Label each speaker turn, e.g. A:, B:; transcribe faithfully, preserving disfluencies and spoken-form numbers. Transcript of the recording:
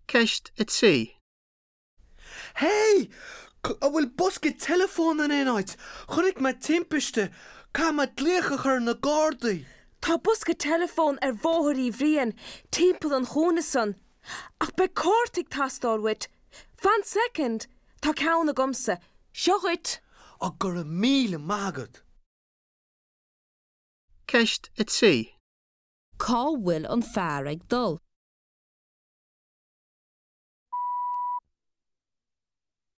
A: Ceist y trí.
B: Hey! A bhfuil busca telefón an éáid. Chorric me timpiste. Ca me dlíocha chur na Gardaí.
C: Tá busca telefón ar bhóthaí bhríon, timpeall an chúna san. Ach be córtaigh tastáil wit. Fan second, tá ceann na gomsa. Seo chuit.
B: A gur a míle mágad.
A: Ceist y trí.
D: Cá bhfuil an fear ag dul.